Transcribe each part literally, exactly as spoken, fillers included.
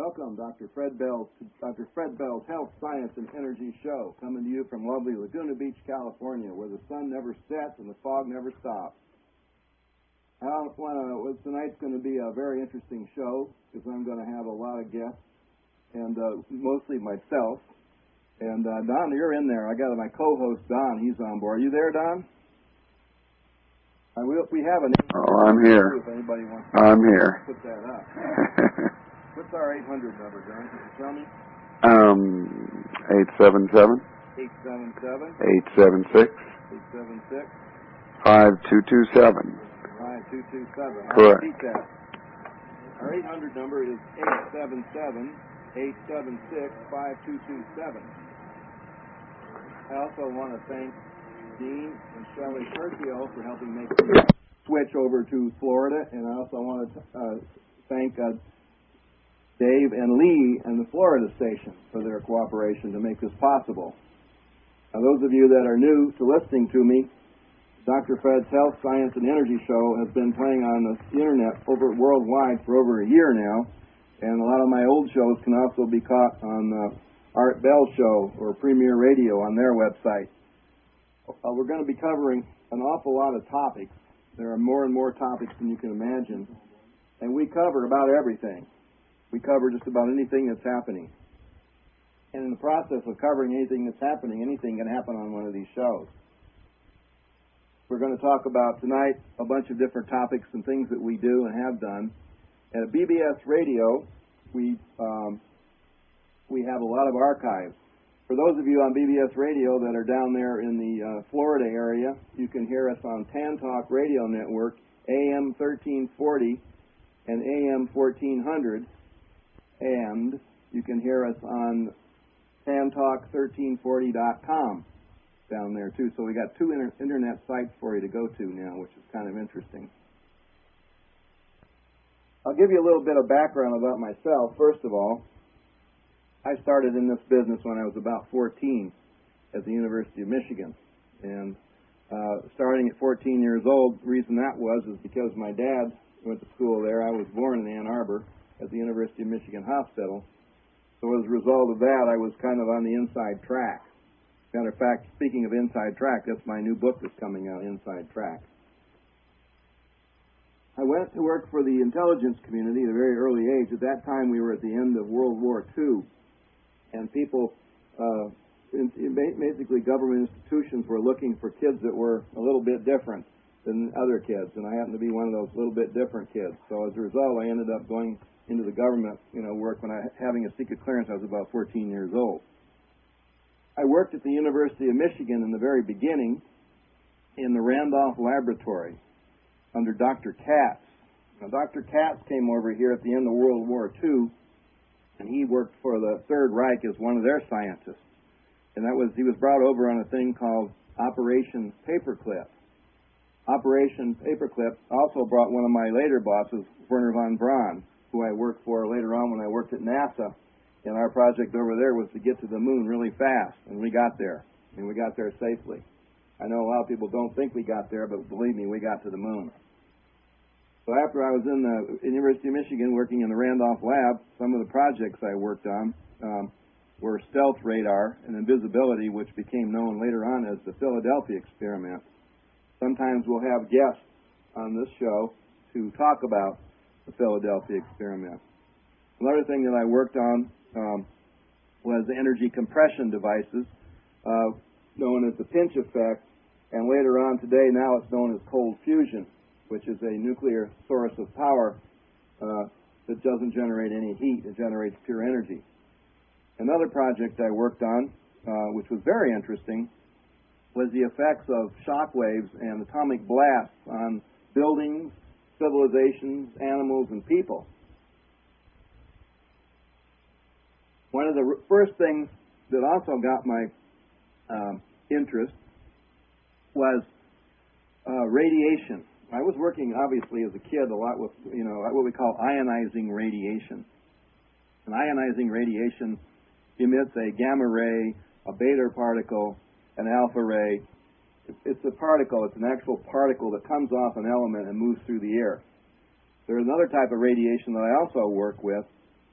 Welcome, Doctor Fred Bell, to Doctor Fred Bell's Health, Science, and Energy Show, coming to you from lovely Laguna Beach, California, where the sun never sets and the fog never stops. I want to, well, tonight's going to be a very interesting show because I'm going to have a lot of guests, and uh, mostly myself. And uh, Don, you're in there. I got my co-host Don. He's on board. Are you there, Don? Uh, we, we have an. Oh, I'm here. If anybody wants to I'm here. Put that up. What's our eight hundred number, Don? Can you tell me? Um, eight seven seven. Eight seven seven. Eight seven six. Eight seven six. Five two two seven. Five two two seven. Correct. I'll repeat that. Our eight hundred number is eight seven seven eight seven six five two two seven. I also want to thank Dean and Shelley Curcio for helping make the switch over to Florida, and I also want to uh, thank uh, Dave and Lee and the Florida station for their cooperation to make this possible. Now, those of you that are new to listening to me, Doctor Fred's Health, Science, and Energy Show has been playing on the internet over worldwide for over a year now, and a lot of my old shows can also be caught on the Art Bell Show or Premier Radio on their website. Uh, we're going to be covering an awful lot of topics. There are more and more topics than you can imagine, and we cover about everything. We cover just about anything that's happening. And in the process of covering anything that's happening, anything can happen on one of these shows. We're going to talk about tonight a bunch of different topics and things that we do and have done. And at B B S Radio, we um, we have a lot of archives. For those of you on B B S Radio that are down there in the uh, Florida area, you can hear us on Tantalk Radio Network, A M thirteen forty and A M fourteen hundred, and you can hear us on tantalk thirteen forty dot com down there too. So we got two inter- internet sites for you to go to now, which is kind of interesting. I'll give you a little bit of background about myself. First of all, I started in this business when I was about fourteen at the University of Michigan. And uh, starting at fourteen years old, the reason that was is because my dad went to school there. I was born in Ann Arbor at the University of Michigan Hospital. So as a result of that, I was kind of on the inside track. Matter of fact, speaking of inside track, that's my new book that's coming out, Inside Track. I went to work for the intelligence community at a very early age. At that time, we were at the end of World War Two. And people, uh, in, in basically government institutions, were looking for kids that were a little bit different than other kids, and I happened to be one of those little bit different kids. So as a result, I ended up going into the government, you know, work when I having a secret clearance. I was about fourteen years old. I worked at the University of Michigan in the very beginning in the Randolph Laboratory under Doctor Katz. Now, Doctor Katz came over here at the end of World War Two. And he worked for the Third Reich as one of their scientists. And that was, he was brought over on a thing called Operation Paperclip. Operation Paperclip also brought one of my later bosses, Werner von Braun, who I worked for later on when I worked at NASA. And our project over there was to get to the moon really fast. And we got there. And we got there safely. I know a lot of people don't think we got there, but believe me, we got to the moon. So after I was in the University of Michigan working in the Randolph lab, some of the projects I worked on um, were stealth radar and invisibility, which became known later on as the Philadelphia experiment. Sometimes we'll have guests on this show to talk about the Philadelphia experiment. Another thing that I worked on um, was energy compression devices, uh, known as the pinch effect, and later on today, now it's known as cold fusion, which is a nuclear source of power uh, that doesn't generate any heat. It generates pure energy. Another project I worked on, uh, which was very interesting, was the effects of shock waves and atomic blasts on buildings, civilizations, animals, and people. One of the r- first things that also got my um, interest was uh, radiation. I was working, obviously, as a kid a lot with, you know, what we call ionizing radiation. And ionizing radiation emits a gamma ray, a beta particle, an alpha ray. It's a particle. It's an actual particle that comes off an element and moves through the air. There's another type of radiation that I also work with,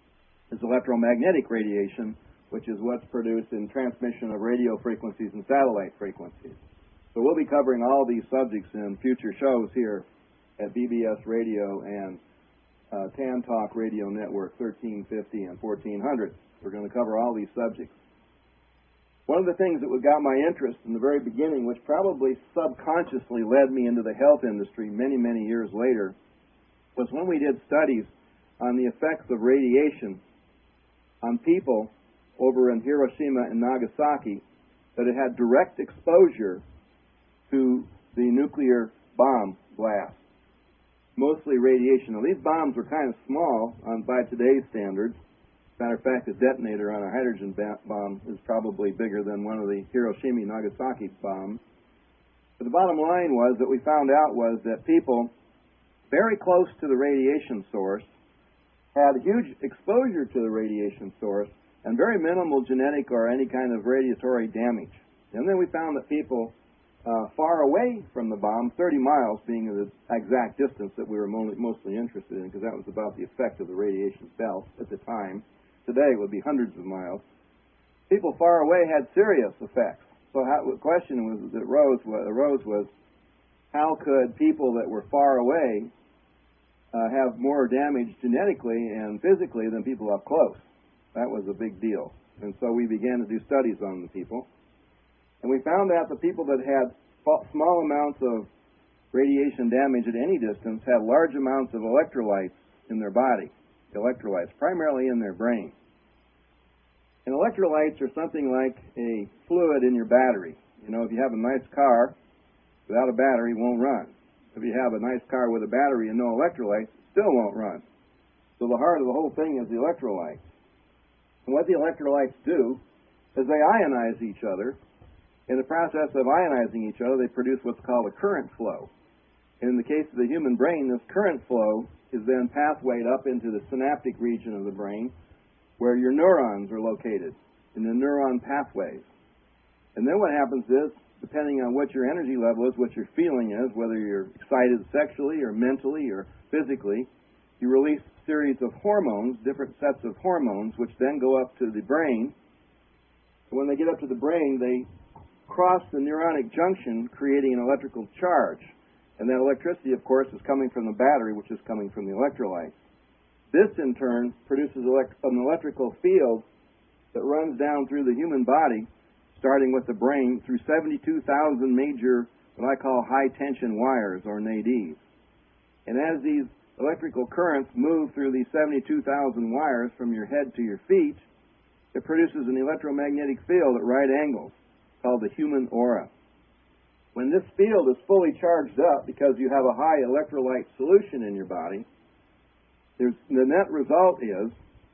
is electromagnetic radiation, which is what's produced in transmission of radio frequencies and satellite frequencies. So we'll be covering all these subjects in future shows here at B B S Radio and uh, Tan Talk Radio Network thirteen fifty and fourteen hundred. We're going to cover all these subjects. One of the things that got my interest in the very beginning, which probably subconsciously led me into the health industry many, many years later, was when we did studies on the effects of radiation on people over in Hiroshima and Nagasaki that had had direct exposure to the nuclear bomb blast, mostly radiation. Now, these bombs were kind of small on, by today's standards. Matter of fact, a detonator on a hydrogen bomb is probably bigger than one of the Hiroshima and Nagasaki bombs. But the bottom line was that we found out was that people very close to the radiation source had huge exposure to the radiation source and very minimal genetic or any kind of radiatory damage. And then we found that people uh, far away from the bomb, thirty miles being the exact distance that we were mo- mostly interested in, because that was about the effect of the radiation belt at the time. Today it would be hundreds of miles. People far away had serious effects. So how, the question was that arose, arose was, how could people that were far away uh, have more damage genetically and physically than people up close? That was a big deal. And so we began to do studies on the people. And we found out the people that had small amounts of radiation damage at any distance had large amounts of electrolytes in their body, electrolytes, primarily in their brain. And electrolytes are something like a fluid in your battery. You know, if you have a nice car, without a battery, it won't run. If you have a nice car with a battery and no electrolytes, it still won't run. So the heart of the whole thing is the electrolytes. And what the electrolytes do is they ionize each other. In the process of ionizing each other, they produce what's called a current flow. And in the case of the human brain, this current flow is then pathwayed up into the synaptic region of the brain, where your neurons are located, in the neuron pathways. And then what happens is, depending on what your energy level is, what your feeling is, whether you're excited sexually or mentally or physically, you release a series of hormones, different sets of hormones, which then go up to the brain. And when they get up to the brain, they cross the neuronic junction, creating an electrical charge. And that electricity, of course, is coming from the battery, which is coming from the electrolytes. This, in turn, produces elect- an electrical field that runs down through the human body, starting with the brain, through seventy-two thousand major, what I call high-tension wires, or N A Ds. And as these electrical currents move through these seventy-two thousand wires from your head to your feet, it produces an electromagnetic field at right angles, called the human aura. When this field is fully charged up, because you have a high electrolyte solution in your body, there's, the net result is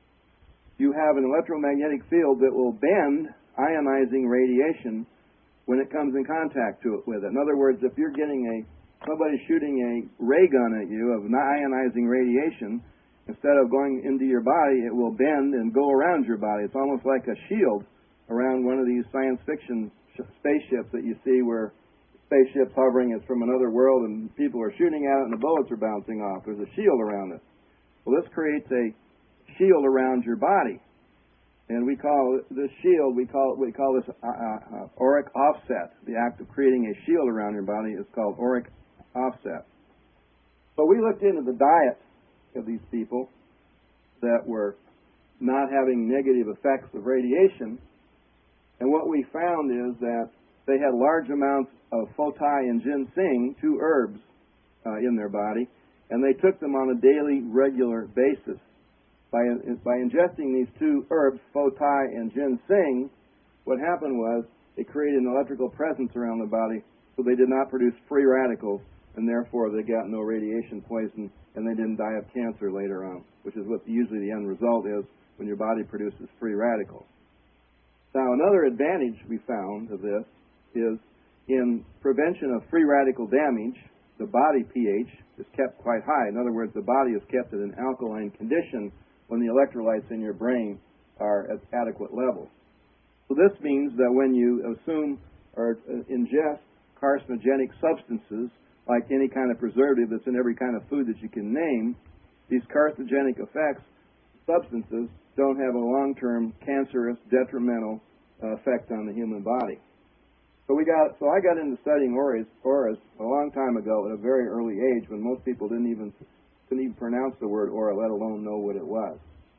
you have an electromagnetic field that will bend ionizing radiation when it comes in contact to it with it. In other words, if you're getting a somebody shooting a ray gun at you of ionizing radiation, instead of going into your body, it will bend and go around your body. It's almost like a shield around one of these science fiction sh- spaceships that you see where spaceship's hovering, it's from another world, and people are shooting at it and the bullets are bouncing off. There's a shield around it. Well, this creates a shield around your body. And we call this shield, we call we call this uh, uh, auric offset. The act of creating a shield around your body is called auric offset. So we looked into the diet of these people that were not having negative effects of radiation, and what we found is that they had large amounts of photai and ginseng, two herbs, uh, in their body, and they took them on a daily, regular basis. By, by ingesting these two herbs, photai and ginseng, what happened was it created an electrical presence around the body, so they did not produce free radicals, and therefore they got no radiation poison, and they didn't die of cancer later on, which is what usually the end result is when your body produces free radicals. Now, another advantage we found of this is in prevention of free radical damage, the body pH is kept quite high. In other words, the body is kept at an alkaline condition when the electrolytes in your brain are at adequate levels. So this means that when you assume or ingest carcinogenic substances, like any kind of preservative that's in every kind of food that you can name, these carcinogenic effects, substances, don't have a long-term cancerous, detrimental uh, effect on the human body. So we got, so I got into studying auras, auras a long time ago at a very early age when most people didn't even couldn't even pronounce the word aura, let alone know what it was.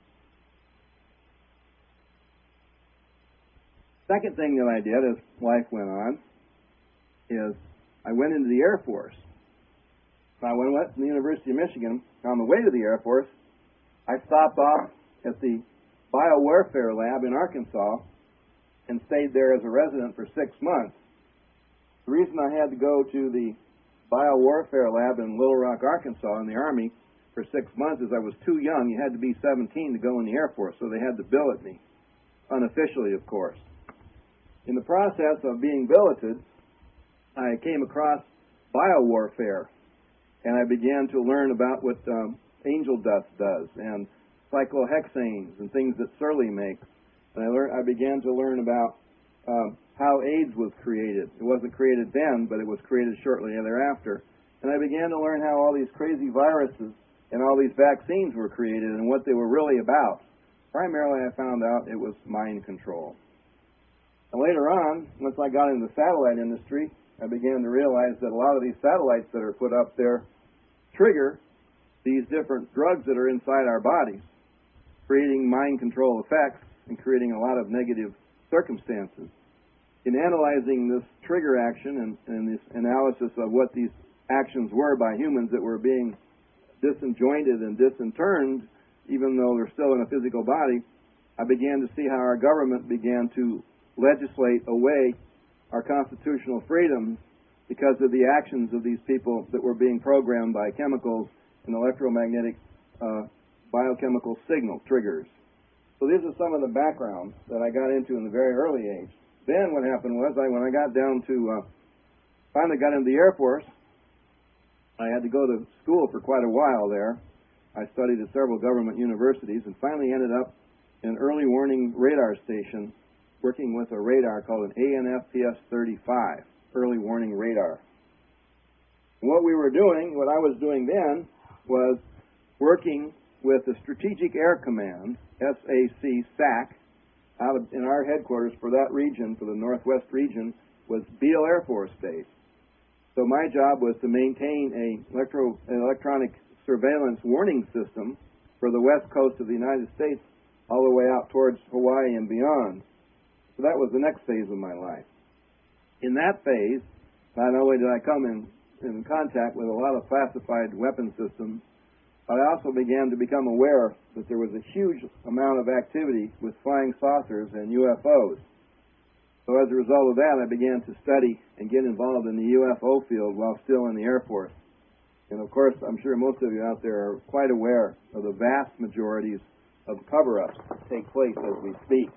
Second thing that I did as life went on is I went into the Air Force. Now, when I went to the University of Michigan, on the way to the Air Force, I stopped off at the biowarfare lab in Arkansas and stayed there as a resident for six months. The reason I had to go to the biowarfare lab in Little Rock, Arkansas in the Army for six months is I was too young. You had to be seventeen to go in the Air Force, so they had to billet me, unofficially, of course. In the process of being billeted, I came across biowarfare, and I began to learn about what um, angel dust does, and cyclohexanes, and things that Surly makes. And I, learned, I began to learn about um, how AIDS was created. It wasn't created then, but it was created shortly thereafter. And I began to learn how all these crazy viruses and all these vaccines were created and what they were really about. Primarily, I found out it was mind control. And later on, once I got into the satellite industry, I began to realize that a lot of these satellites that are put up there trigger these different drugs that are inside our bodies, creating mind control effects and creating a lot of negative circumstances. In analyzing this trigger action and, and this analysis of what these actions were by humans that were being disenjointed and disinterred, even though they're still in a physical body, I began to see how our government began to legislate away our constitutional freedoms because of the actions of these people that were being programmed by chemicals and electromagnetic uh, biochemical signal triggers. So these are some of the background that I got into in the very early age. Then what happened was, I when I got down to, uh, finally got into the Air Force, I had to go to school for quite a while there. I studied at several government universities and finally ended up in an early warning radar station working with a radar called an A N F P S thirty-five, early warning radar. And what we were doing, what I was doing then, was working with the Strategic Air Command, S A C, S A C, out of, in our headquarters for that region, for the Northwest region, was Beale Air Force Base. So my job was to maintain a electro, an electronic surveillance warning system for the west coast of the United States all the way out towards Hawaii and beyond. So that was the next phase of my life. In that phase, not only did I come in, in contact with a lot of classified weapon systems, but I also began to become aware that there was a huge amount of activity with flying saucers and U F Os. So as a result of that, I began to study and get involved in the U F O field while still in the Air Force. And of course, I'm sure most of you out there are quite aware of the vast majorities of cover-ups that take place as we speak.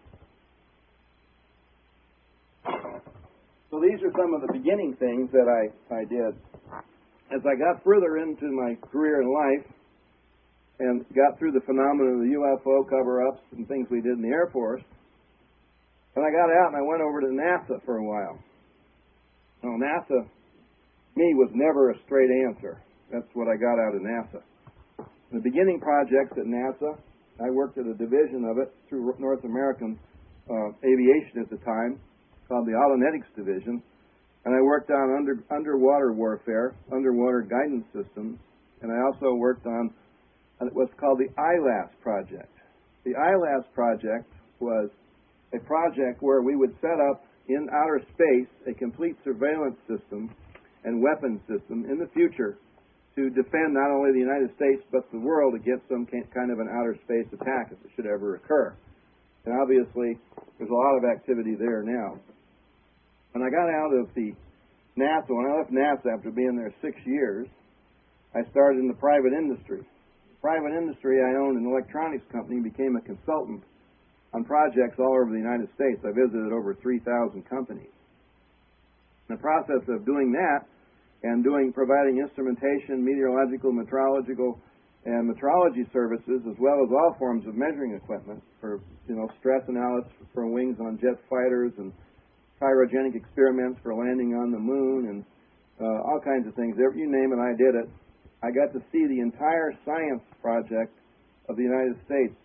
So these are some of the beginning things that I, I did. As I got further into my career in life and got through the phenomenon of the U F O cover-ups and things we did in the Air Force, then I got out and I went over to NASA for a while. Now, NASA, me, was never a straight answer. That's what I got out of NASA. In the beginning projects at NASA, I worked at a division of it through North American uh, Aviation at the time, called the Aulonetics Division, and I worked on under, underwater warfare, underwater guidance systems, and I also worked on what's called the I L A S project. The I L A S project was a project where we would set up in outer space a complete surveillance system and weapons system in the future to defend not only the United States but the world against some kind of an outer space attack if it should ever occur. And obviously, there's a lot of activity there now. When I got out of the NASA, when I left NASA after being there six years, I started in the private industry. The private industry, I owned an electronics company, became a consultant on projects all over the United States. I visited over three thousand companies. In the process of doing that and doing providing instrumentation, meteorological, meteorological, and metrology services, as well as all forms of measuring equipment for, you know, stress analysis for wings on jet fighters and cryogenic experiments for landing on the moon and uh, all kinds of things. You name it, I did it. I got to see the entire science project of the United States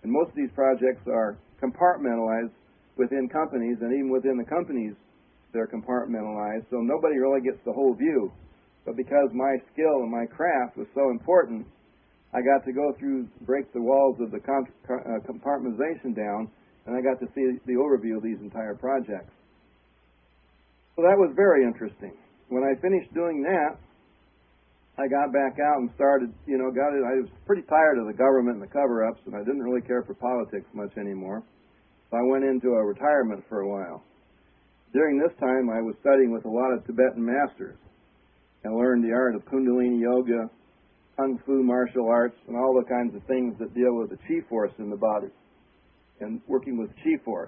And most of these projects are compartmentalized within companies, and even within the companies, they're compartmentalized, so nobody really gets the whole view. But because my skill and my craft was so important, I got to go through, break the walls of the com- uh, compartmentalization down, and I got to see the overview of these entire projects. So that was very interesting. When I finished doing that, I got back out and started, you know, got it. I was pretty tired of the government and the cover-ups, and I didn't really care for politics much anymore. So I went into a retirement for a while. During this time, I was studying with a lot of Tibetan masters and learned the art of Kundalini Yoga, Kung Fu martial arts, and all the kinds of things that deal with the Chi force in the body, and working with Chi force,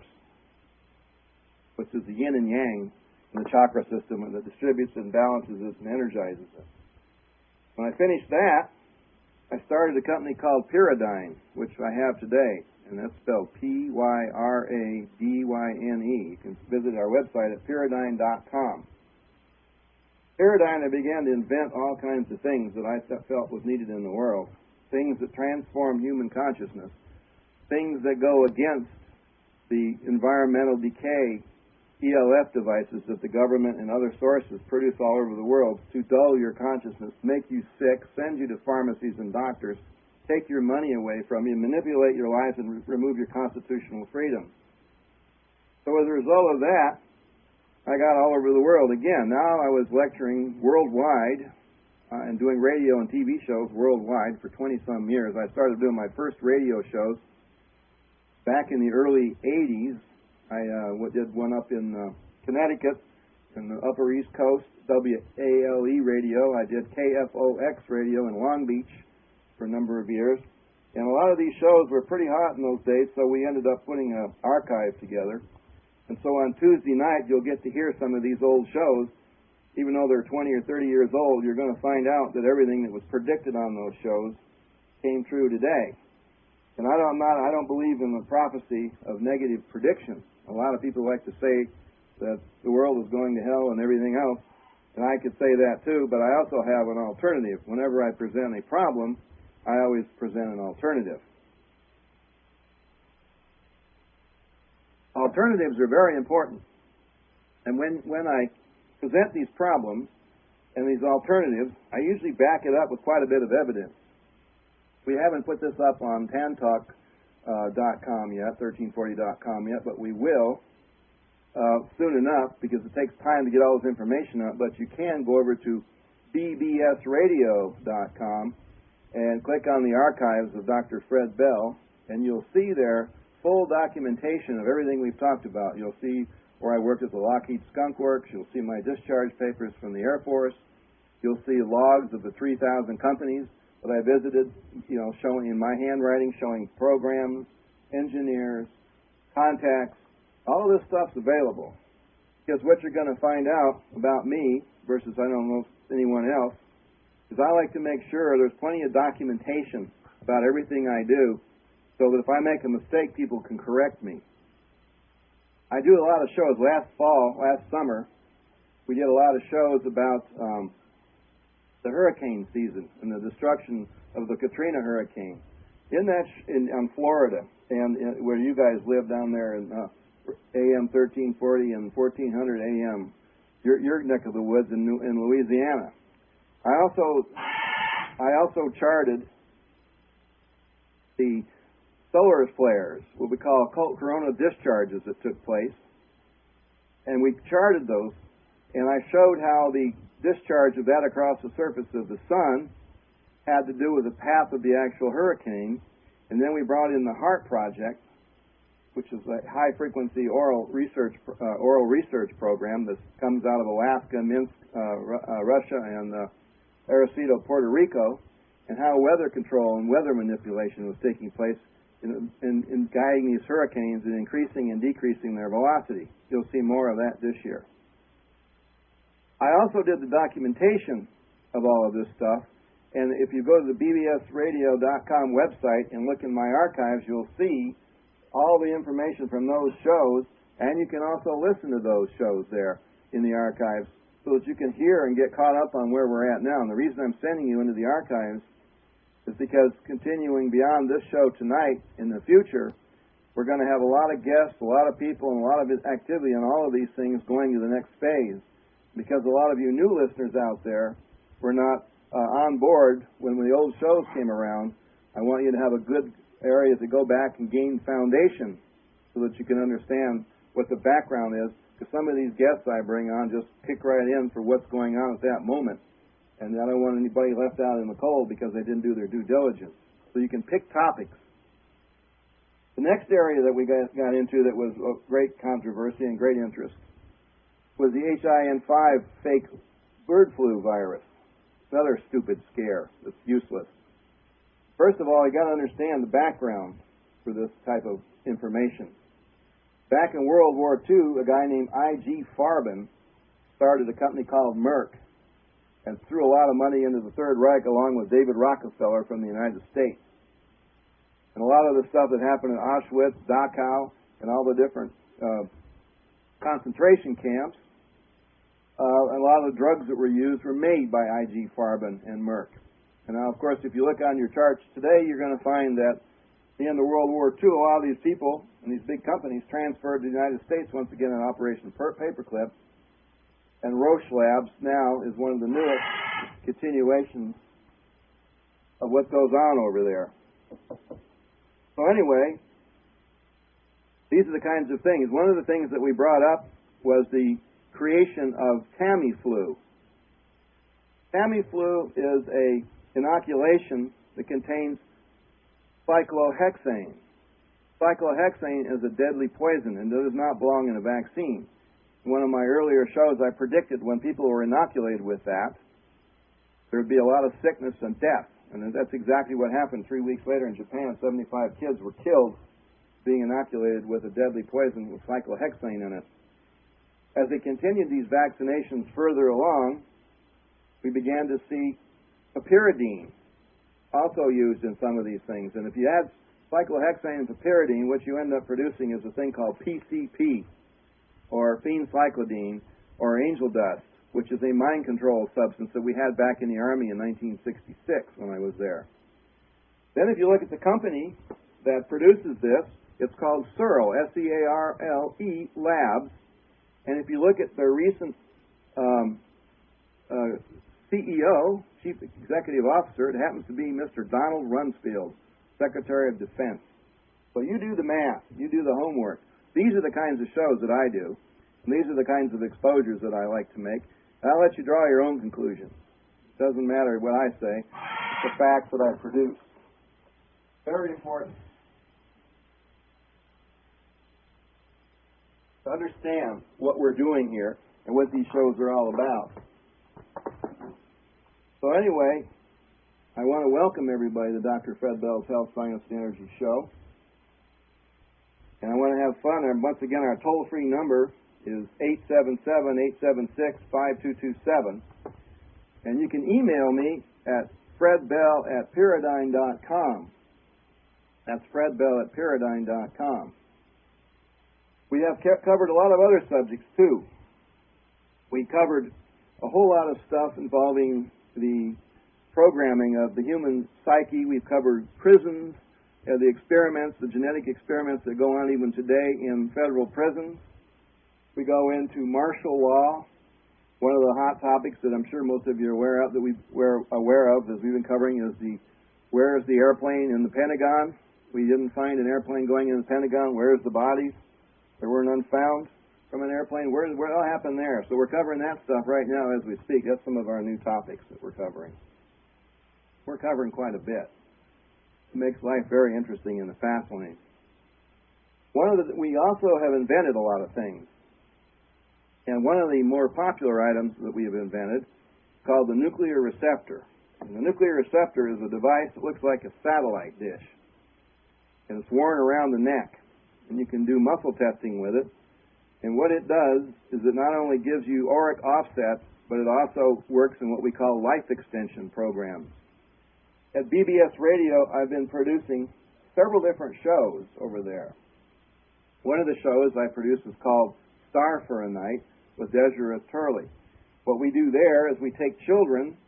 which is the yin and yang in the chakra system, and that distributes and balances it and energizes it. When I finished that, I started a company called Pyridine, which I have today, and that's spelled P Y R A D Y N E. You can visit our website at pyridine dot com. Pyridine, I began to invent all kinds of things that I felt was needed in the world, things that transform human consciousness, things that go against the environmental decay E L F devices that the government and other sources produce all over the world to dull your consciousness, make you sick, send you to pharmacies and doctors, take your money away from you, manipulate your life, and re- remove your constitutional freedom. So as a result of that, I got all over the world again. Now I was lecturing worldwide uh, and doing radio and T V shows worldwide for twenty-some years. I started doing my first radio shows back in the early eighties. I uh, did one up in uh, Connecticut, in the Upper East Coast, W A L E radio. I did K F O X radio in Long Beach for a number of years. And a lot of these shows were pretty hot in those days, so we ended up putting an archive together. And so on Tuesday night, you'll get to hear some of these old shows. Even though they're twenty or thirty years old, you're going to find out that everything that was predicted on those shows came true today. And I don't, not, I don't believe in the prophecy of negative prediction. A lot of people like to say that the world is going to hell and everything else, and I could say that too, but I also have an alternative. Whenever I present a problem, I always present an alternative. Alternatives are very important. And when, when I present these problems and these alternatives, I usually back it up with quite a bit of evidence. We haven't put this up on tantalk dot com yet, thirteen forty dot com yet, but we will uh, soon enough, because it takes time to get all this information out. But you can go over to b b s radio dot com and click on the archives of Doctor Fred Bell, and you'll see there full documentation of everything we've talked about. You'll see where I worked at the Lockheed Skunk Works. You'll see my discharge papers from the Air Force. You'll see logs of the three thousand companies that I visited, you know, showing in my handwriting, showing programs, engineers, contacts. All of this stuff's available. Because what you're going to find out about me versus I don't know anyone else is I like to make sure there's plenty of documentation about everything I do so that if I make a mistake, people can correct me. I do a lot of shows. Last fall, last summer, we did a lot of shows about um, the hurricane season and the destruction of the Katrina hurricane. In that, sh- in, in Florida, and in, where you guys live down there in uh, A M thirteen forty and fourteen hundred A M, your, your neck of the woods in, New, in Louisiana. I also, I also charted the solar flares, what we call corona discharges that took place, and we charted those, and I showed how the discharge of that across the surface of the sun had to do with the path of the actual hurricane. And then we brought in the HART project, which is a high-frequency oral research uh, oral research program that comes out of Alaska, Minsk, uh, Ru- uh, Russia, and uh, Arecibo, Puerto Rico, and how weather control and weather manipulation was taking place in, in, in guiding these hurricanes and increasing and decreasing their velocity. You'll see more of that this year. I also did the documentation of all of this stuff, and if you go to the b b s radio dot com website and look in my archives, you'll see all the information from those shows, and you can also listen to those shows there in the archives so that you can hear and get caught up on where we're at now. And the reason I'm sending you into the archives is because continuing beyond this show tonight, in the future, we're going to have a lot of guests, a lot of people, and a lot of activity on all of these things going to the next phase. Because a lot of you new listeners out there were not uh, on board when the old shows came around, I want you to have a good area to go back and gain foundation so that you can understand what the background is. Because some of these guests I bring on just kick right in for what's going on at that moment. And I don't want anybody left out in the cold because they didn't do their due diligence. So you can pick topics. The next area that we got, got into that was of great controversy and great interest was the H I N five fake bird flu virus. Another stupid scare that's useless. First of all, you got to understand the background for this type of information. Back in World War Two, a guy named I G Farben started a company called Merck and threw a lot of money into the Third Reich along with David Rockefeller from the United States. And a lot of the stuff that happened in Auschwitz, Dachau, and all the different uh, concentration camps, uh, and a lot of the drugs that were used were made by I G Farben and Merck. And now, of course, if you look on your charts today, you're going to find that at the end of World War Two, a lot of these people and these big companies transferred to the United States once again in Operation Paperclip. And Roche Labs now is one of the newest continuations of what goes on over there. So anyway, these are the kinds of things. One of the things that we brought up was the creation of Tamiflu. Tamiflu is a inoculation that contains cyclohexane. Cyclohexane is a deadly poison and does not belong in a vaccine. In one of my earlier shows, I predicted when people were inoculated with that, there would be a lot of sickness and death. And that's exactly what happened. Three weeks later in Japan, seventy-five kids were killed being inoculated with a deadly poison with cyclohexane in it. As they continued these vaccinations further along, we began to see piperidine also used in some of these things. And if you add cyclohexane and piperidine, what you end up producing is a thing called P C P, or phencyclidine, or angel dust, which is a mind control substance that we had back in the Army in nineteen sixty-six when I was there. Then if you look at the company that produces this, it's called Searle, S E A R L E Labs. And if you look at their recent um, uh, C E O, Chief Executive Officer, it happens to be Mister Donald Rumsfeld, Secretary of Defense. So you do the math, you do the homework. These are the kinds of shows that I do, and these are the kinds of exposures that I like to make. And I'll let you draw your own conclusions. It doesn't matter what I say, it's the facts that I produce. Very important to understand what we're doing here and what these shows are all about. So anyway, I want to welcome everybody to Doctor Fred Bell's Health, Science, and Energy Show. And I want to have fun. And once again, our toll-free number is eight seven seven, eight seven six, five two two seven. And you can email me at fredbell at pyridine dot com. That's fredbell at pyridine dot com. We have kept, covered a lot of other subjects, too. We covered a whole lot of stuff involving the programming of the human psyche. We've covered prisons, uh, the experiments, the genetic experiments that go on even today in federal prisons. We go into martial law. One of the hot topics that I'm sure most of you are aware of, that we we're aware of, as we've been covering, is the where is the airplane in the Pentagon? We didn't find an airplane going in the Pentagon. Where is the bodies? There were none found from an airplane. Where what happened there? So we're covering that stuff right now as we speak. That's some of our new topics that we're covering. We're covering quite a bit. It makes life very interesting and fascinating. One of the, we also have invented a lot of things. And one of the more popular items that we have invented is called the nuclear receptor. And the nuclear receptor is a device that looks like a satellite dish. And it's worn around the neck. And you can do muscle testing with it. And what it does is it not only gives you auric offset, but it also works in what we call life extension programs. At B B S Radio, I've been producing several different shows over there. One of the shows I produce is called Star for a Night with Desiree Turley. What we do there is we take children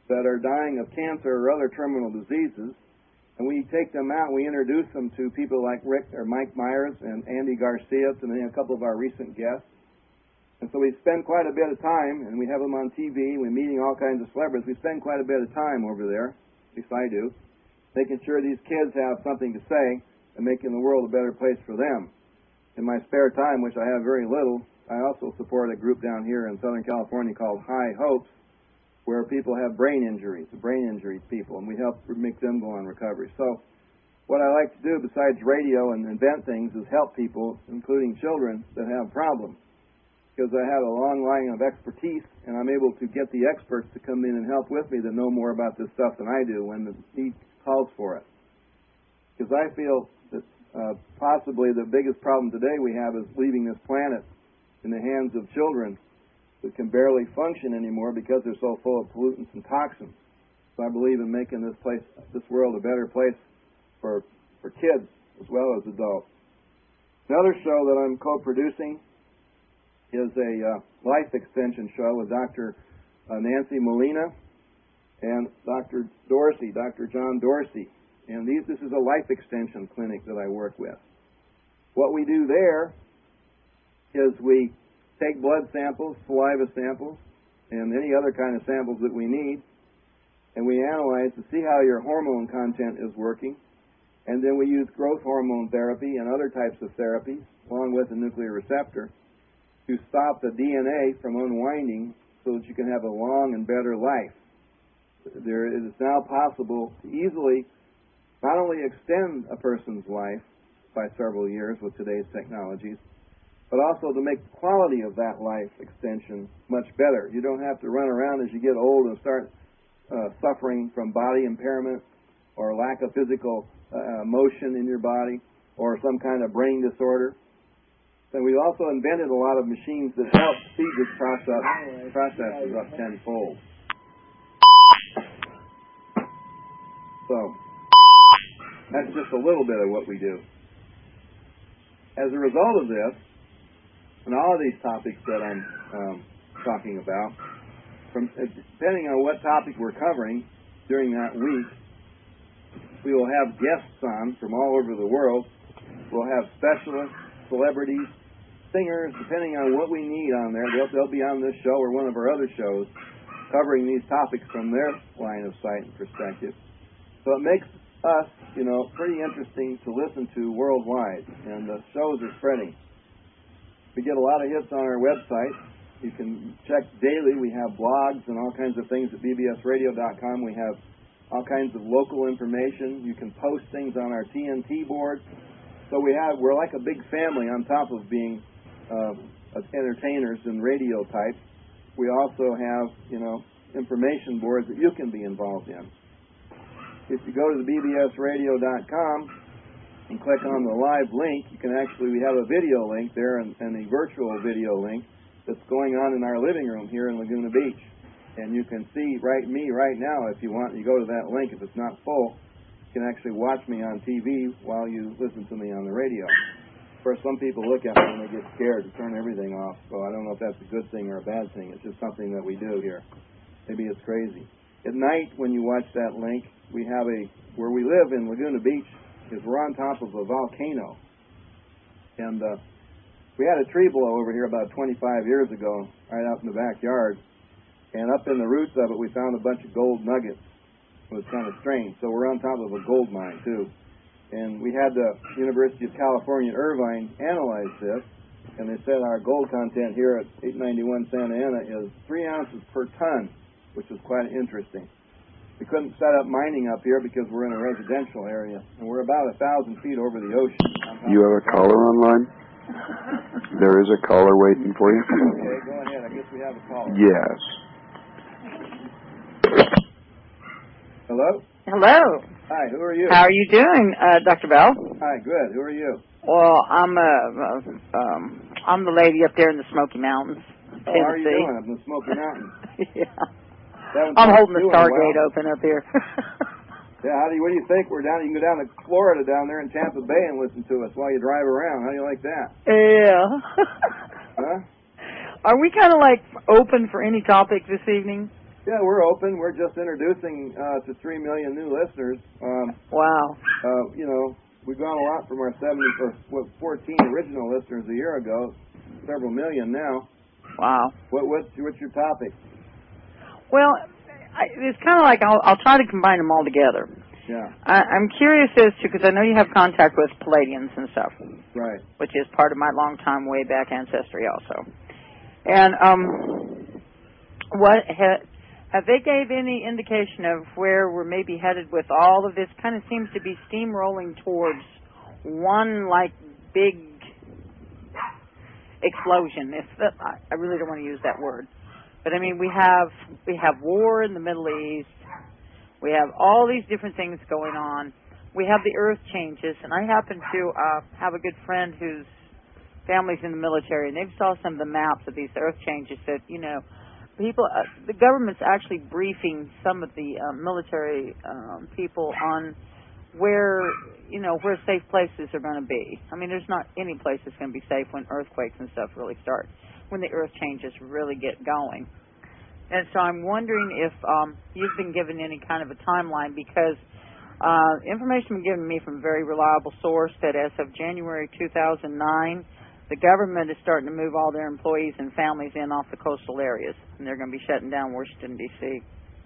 that are dying of cancer or other terminal diseases, and we take them out and we introduce them to people like Rick or Mike Myers and Andy Garcia, and then a couple of our recent guests. And so we spend quite a bit of time, and we have them on T V, we're meeting all kinds of celebrities. We spend quite a bit of time over there, at least I do, making sure these kids have something to say and making the world a better place for them. In my spare time, which I have very little, I also support a group down here in Southern California called High Hopes, where people have brain injuries, brain injury people, and we help make them go on recovery. So what I like to do besides radio and invent things is help people, including children, that have problems. Because I have a long line of expertise, and I'm able to get the experts to come in and help with me that know more about this stuff than I do when the need calls for it. Because I feel that uh, possibly the biggest problem today we have is leaving this planet in the hands of children that can barely function anymore because they're so full of pollutants and toxins. So I believe in making this place, this world, a better place for for kids as well as adults. Another show that I'm co-producing is a uh, life extension show with Doctor Uh, Nancy Molina and Doctor Dorsey, Doctor John Dorsey. And these, this is a life extension clinic that I work with. What we do there is we take blood samples, saliva samples, and any other kind of samples that we need, and we analyze to see how your hormone content is working. And then we use growth hormone therapy and other types of therapies, along with a nuclear receptor, to stop the D N A from unwinding so that you can have a long and better life. There, it is now possible to easily not only extend a person's life by several years with today's technologies, but also to make the quality of that life extension much better. You don't have to run around as you get old and start uh, suffering from body impairment or lack of physical uh, motion in your body or some kind of brain disorder. And we've also invented a lot of machines that help speed this process, processes up tenfold. So, that's just a little bit of what we do. As a result of this, and all of these topics that I'm um, talking about, from depending on what topic we're covering during that week, we will have guests on from all over the world. We'll have specialists, celebrities, singers, depending on what we need on there. They'll, they'll be on this show or one of our other shows covering these topics from their line of sight and perspective. So it makes us, you know, pretty interesting to listen to worldwide, and the shows are spreading. We get a lot of hits on our website. You can check daily. We have blogs and all kinds of things at b b s radio dot com. We have all kinds of local information. You can post things on our T N T board. So we have, we're like a big family on top of being uh, entertainers and radio types. We also have, you know, information boards that you can be involved in. If you go to the b b s radio dot com and click on the live link, you can actually, we have a video link there and, and a virtual video link that's going on in our living room here in Laguna Beach. And you can see right me right now if you want. You go to that link. If it's not full, you can actually watch me on T V while you listen to me on the radio. Of course, some people look at me and they get scared to turn everything off, so I don't know if that's a good thing or a bad thing. It's just something that we do here. Maybe it's crazy. At night, when you watch that link, we have a, where we live in Laguna Beach, is we're on top of a volcano. And uh, we had a tree blow over here about twenty-five years ago, right out in the backyard. And up in the roots of it, we found a bunch of gold nuggets. It was kind of strange. So we're on top of a gold mine, too. And we had the University of California, Irvine, analyze this. And they said our gold content here at eight ninety-one Santa Ana is three ounces per ton, which is quite interesting. We couldn't set up mining up here because we're in a residential area, and we're about a thousand feet over the ocean. You have a caller online? There is a caller waiting for you. Okay, go ahead. I guess we have a caller. Yes. Hello? Hello. Hi, who are you? How are you doing, uh, Doctor Bell? Hi, good. Who are you? Well, I'm uh, um, I'm the lady up there in the Smoky Mountains, Oh, how are you doing up in the Smoky Mountains? Yeah. I'm holding the Stargate well. open up here. Yeah, how do you, what do you think? We're down. You can go down to Florida down there in Tampa Bay and listen to us while you drive around. How do you like that? Yeah. Huh? Are we kind of like open for any topic this evening? Yeah, we're open. We're just introducing uh, to three million new listeners. Um, Wow. Uh, you know, we've gone a lot from our seventy or what, fourteen original listeners a year ago, several million now. Wow. What what's what's your topic? Well, I, it's kind of like I'll, I'll try to combine them all together. Yeah. I, I'm curious as to, because I know you have contact with Palladians and stuff. Right. Which is part of my long time way back ancestry also. And um, what ha, have they gave any indication of where we're maybe headed with all of this? Kind of seems to be steamrolling towards one like big explosion. If that, I really don't want to use that word, but I mean we have we have war in the Middle East. We have all these different things going on. We have the earth changes, and I happen to uh, have a good friend whose family's in the military, and they've saw some of the maps of these earth changes that, you know, people, uh, the government's actually briefing some of the uh, military um, people on where, you know, where safe places are going to be. I mean, there's not any place that's going to be safe when earthquakes and stuff really start, when the earth changes really get going. And so I'm wondering if um, you've been given any kind of a timeline, because uh, information been given to me from a very reliable source that as of January two thousand nine, the government is starting to move all their employees and families in off the coastal areas, and they're going to be shutting down Washington, D C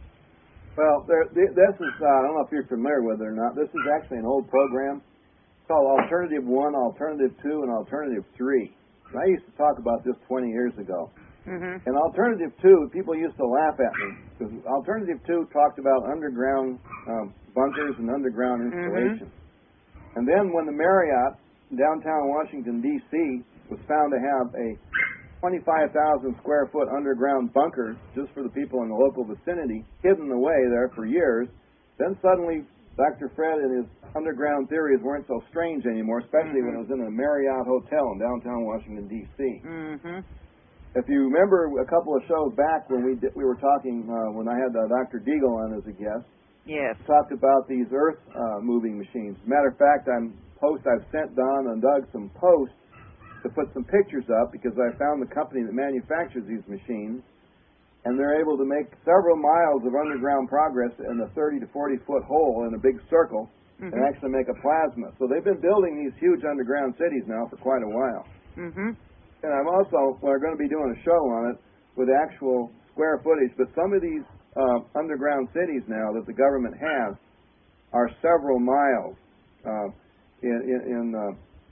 Well, there, this is, uh, I don't know if you're familiar with it or not, this is actually an old program called Alternative one, Alternative two, and Alternative three. And I used to talk about this twenty years ago. Mm-hmm. And Alternative two, people used to laugh at me, because Alternative two talked about underground um, bunkers and underground installations. Mm-hmm. And then when the Marriott downtown Washington, D C was found to have a twenty-five thousand square foot underground bunker just for the people in the local vicinity, hidden away there for years, then suddenly Doctor Fred and his underground theories weren't so strange anymore, especially mm-hmm. when it was in a Marriott hotel in downtown Washington, D C Mm-hmm. If you remember a couple of shows back when we did, we were talking, uh, when I had uh, Doctor Deagle on as a guest, yes, talked about these earth uh, moving machines. Matter of fact, I'm post I've sent Don and Doug some posts to put some pictures up, because I found the company that manufactures these machines, and they're able to make several miles of underground progress in a thirty to forty foot hole in a big circle, mm-hmm. and actually make a plasma. So they've been building these huge underground cities now for quite a while. Mm-hmm. And I'm also, we're going to be doing a show on it with actual square footage, but some of these uh, underground cities now that the government has are several miles uh, in, in, in uh,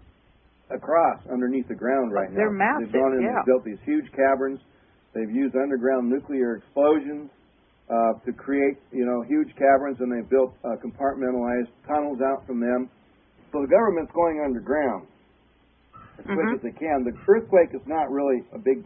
across underneath the ground right now. They're massive. They've gone in yeah. and built these huge caverns. They've used underground nuclear explosions uh, to create, you know, huge caverns, and they've built uh, compartmentalized tunnels out from them. So the government's going underground as quick mm-hmm. as they can. The earthquake is not really a big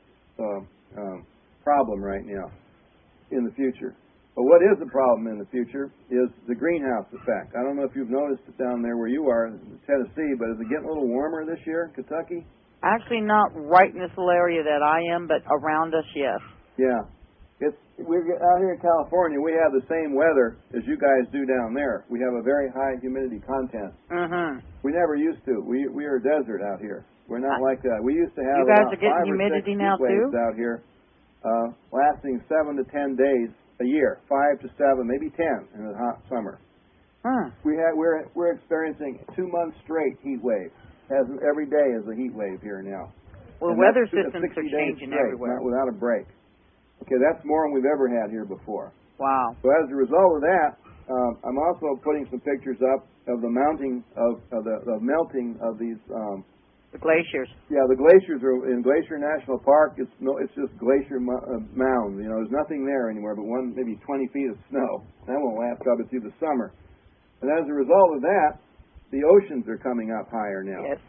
uh, um, problem right now in the future. But what is the problem in the future is the greenhouse effect. I don't know if you've noticed it down there where you are in Tennessee, but is it getting a little warmer this year in Kentucky? Actually, not right in this little area that I am, but around us, yes. Yeah. It's we're out here in California. We have the same weather as you guys do down there. We have a very high humidity content. Mm-hmm. We never used to. We we are a desert out here. We're not I, like that. We used to have you guys about are getting five humidity or six now heat waves too? out here, uh, lasting seven to ten days a year, five to seven, maybe ten in the hot summer. Huh. We have we're we're experiencing two months straight heat wave. Has every day is a heat wave here now. Well, and weather two, systems are changing straight, everywhere, not without a break. Okay, that's more than we've ever had here before. Wow. So as a result of that, um, I'm also putting some pictures up of the mounting of, of the, the melting of these. Um, the glaciers. Yeah, the glaciers are in Glacier National Park. It's no, it's just glacier mo- uh, mounds. You know, there's nothing there anymore but one, maybe twenty feet of snow. That won't last probably through the summer. And as a result of that, the oceans are coming up higher now. Yes.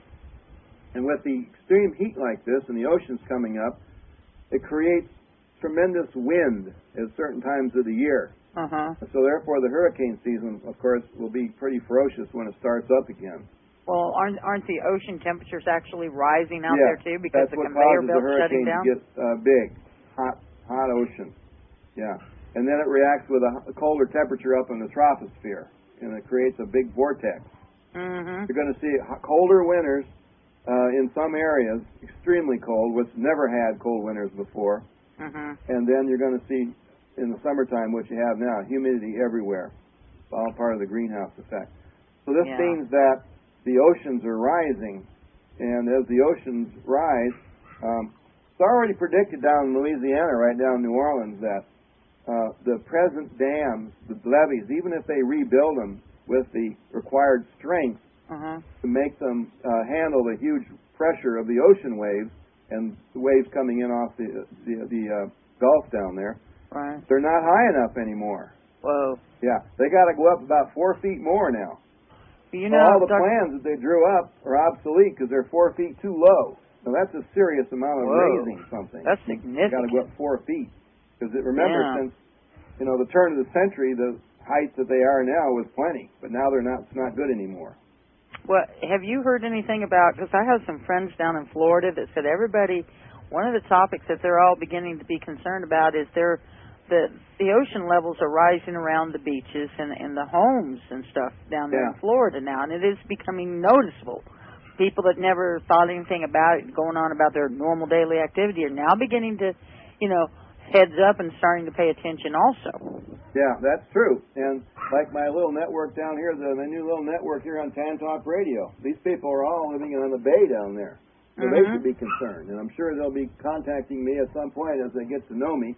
And with the extreme heat like this and the oceans coming up, it creates tremendous wind at certain times of the year. Uh-huh. So therefore, the hurricane season, of course, will be pretty ferocious when it starts up again. Well, aren't aren't the ocean temperatures actually rising out yeah, there too because that's the what conveyor causes belt's the shutting hurricane down? to get uh, big, hot, hot ocean. Yeah, and then it reacts with a, a colder temperature up in the troposphere, and it creates a big vortex. Mm-hmm. You're going to see colder winters uh, in some areas, extremely cold, which never had cold winters before. Mm-hmm. And then you're going to see in the summertime what you have now, humidity everywhere. It's all part of the greenhouse effect. So this Yeah. means that the oceans are rising, and as the oceans rise, um, it's already predicted down in Louisiana, right down in New Orleans, that uh, the present dams, the levees, even if they rebuild them with the required strength Uh-huh. to make them uh, handle the huge pressure of the ocean waves and the waves coming in off the the, the uh, Gulf down there, Right. they're not high enough anymore. Whoa. Yeah, they got to go up about four feet more now. You So know, all the Doctor plans that they drew up are obsolete because they're four feet too low. Now that's a serious amount of Whoa. raising something. That's You significant. got to go up four feet because remember, Yeah. since you know the turn of the century, the height that they are now was plenty, but now they're not. It's not good anymore. Well, have you heard anything about, because I have some friends down in Florida that said everybody, one of the topics that they're all beginning to be concerned about is they're, the the ocean levels are rising around the beaches and, and the homes and stuff down there Yeah. in Florida now, and it is becoming noticeable. People that never thought anything about it, going on about their normal daily activity, are now beginning to, you know, heads up and starting to pay attention also. Yeah, that's true. And like my little network down here, the my new little network here on Tan Talk Radio, these people are all living on the bay down there. So they Mhm. should be concerned. And I'm sure they'll be contacting me at some point as they get to know me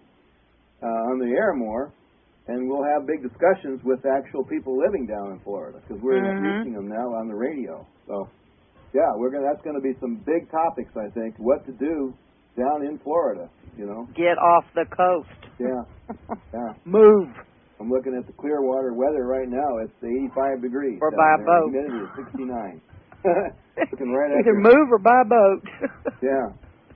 uh, on the air more. And we'll have big discussions with actual people living down in Florida because we're Mhm. reaching them now on the radio. So, yeah, we're gonna. That's going to be some big topics, I think. What to do down in Florida, you know? Get off the coast. Yeah, yeah. Move. I'm looking at the Clearwater weather right now. It's eighty-five degrees. Or down buy a there. boat. Humidity is sixty-nine. Looking right at Either you. move or buy a boat. Yeah,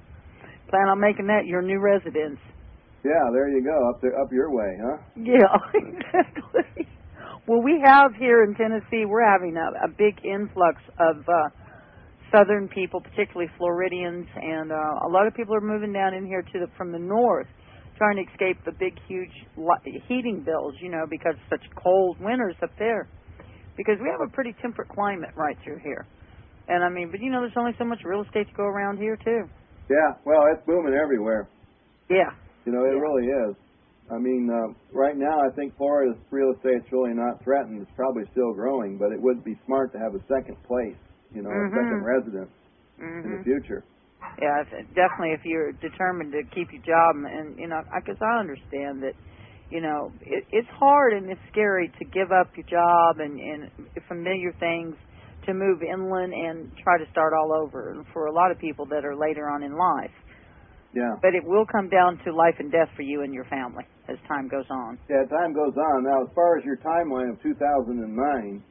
Plan on making that your new residence. yeah. There you go. Up there, up your way, huh? Yeah, exactly. Well, we have here in Tennessee, we're having a, a big influx of uh, southern people, particularly Floridians, and uh, a lot of people are moving down in here to the, from the north, trying to escape the big, huge li- heating bills, you know, because of such cold winters up there. Because we have a pretty temperate climate right through here. And I mean, but you know, there's only so much real estate to go around here, too. Yeah. Well, it's booming everywhere. Yeah. You know, it Yeah. really is. I mean, uh, right now, I think Florida's real estate's really not threatened. It's probably still growing, but it would be smart to have a second place, you know, Mhm. a second residence Mhm. in the future. Yeah, if- definitely. If you're determined to keep your job, and, and you know, I guess I understand that, you know, it, it's hard and it's scary to give up your job and, and familiar things to move inland and try to start all over. For a lot of people that are later on in life, Yeah. but it will come down to life and death for you and your family as time goes on. Yeah, time goes on. Now, as far as your timeline of two thousand nine,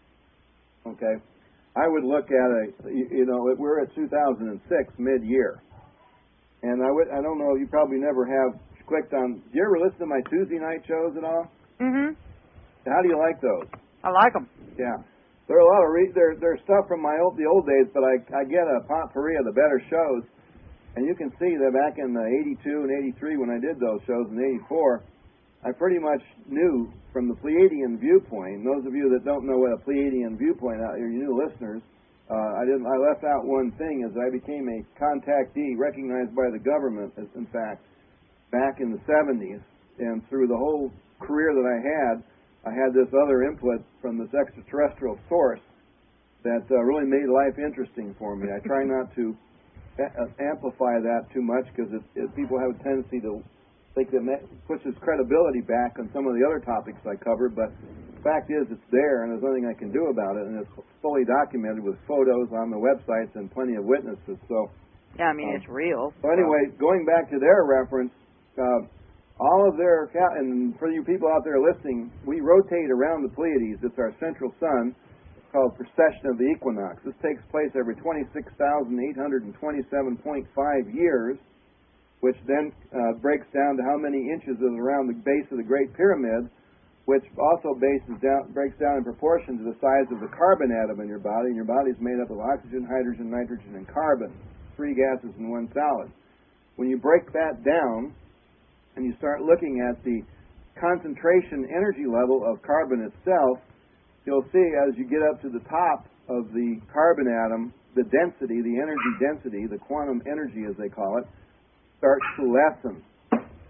okay, I would look at a, you, you know, we're at two thousand six mid-year, and I would, I don't know, you probably never have clicked on. Do you ever listen to my Tuesday night shows at all? Mhm. How do you like those? I like them. Yeah, there are a lot of re- there there's stuff from my old the old days, but I I get a potpourri of the better shows, and you can see that back in the eighty-two and eighty-three when I did those shows in eighty-four. I pretty much knew from the Pleiadian viewpoint, and those of you that don't know what a Pleiadian viewpoint out here, you new listeners, uh, I didn't. I left out one thing as I became a contactee recognized by the government, as, in fact, back in the seventies, and through the whole career that I had, I had this other input from this extraterrestrial source that uh, really made life interesting for me. I try not to a- amplify that too much because it, it, people have a tendency to think that ma- puts its credibility back on some of the other topics I covered, but the fact is it's there and there's nothing I can do about it, and it's fully documented with photos on the websites and plenty of witnesses. So, Yeah, I mean, um, it's real. so anyway, going back to their reference, uh, all of their, ca- and for you people out there listening, we rotate around the Pleiades. It's our central sun. It's called precession of the equinox. This takes place every twenty-six thousand eight hundred twenty-seven point five years, which then uh, breaks down to how many inches is around the base of the Great Pyramid, which also bases down, breaks down in proportion to the size of the carbon atom in your body. And your body is made up of oxygen, hydrogen, nitrogen, and carbon, three gases in one solid. When you break that down and you start looking at the concentration energy level of carbon itself, you'll see as you get up to the top of the carbon atom, the density, the energy density, the quantum energy as they call it, starts to lessen.